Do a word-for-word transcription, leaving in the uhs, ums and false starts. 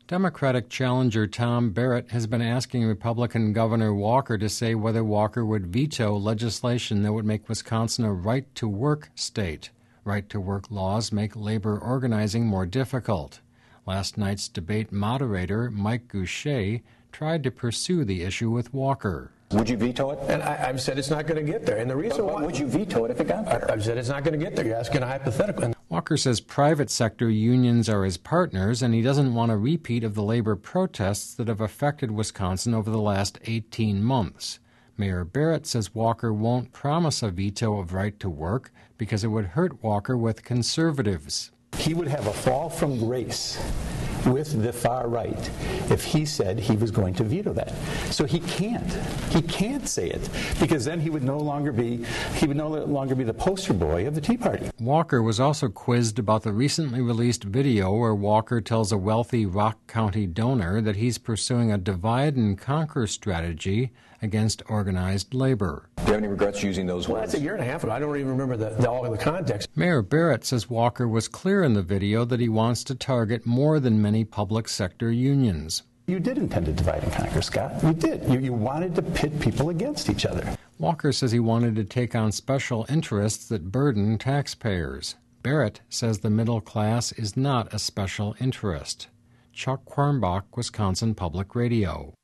Democratic challenger Tom Barrett has been asking Republican Governor Walker to say whether Walker would veto legislation that would make Wisconsin a right-to-work state. Right-to-work laws make labor organizing more difficult. Last night's debate moderator, Mike Goucher, tried to pursue the issue with Walker. Would you veto it? And I, I've said it's not going to get there. And the reason but, but why... would you veto it if it got there? I, I've said it's not going to get there. You're asking a hypothetical. And Walker says private sector unions are his partners, and he doesn't want a repeat of the labor protests that have affected Wisconsin over the last eighteen months. Mayor Barrett says Walker won't promise a veto of right to work because it would hurt Walker with conservatives. He would have a fall from grace with the far right if he said he was going to veto that. So he can't. He can't say it because then he would no longer be he would no longer be the poster boy of the Tea Party. Walker was also quizzed about the recently released video where Walker tells a wealthy Rock County donor that he's pursuing a divide and conquer strategy against organized labor. Do you have any regrets using those well, words? that's a year and a half ago. I don't even remember the, the, all of the context. Mayor Barrett says Walker was clear in the video that he wants to target more than many public sector unions. You did intend to divide and conquer, Scott. You did. You, you wanted to pit people against each other. Walker says he wanted to take on special interests that burden taxpayers. Barrett says the middle class is not a special interest. Chuck Quirmbach, Wisconsin Public Radio.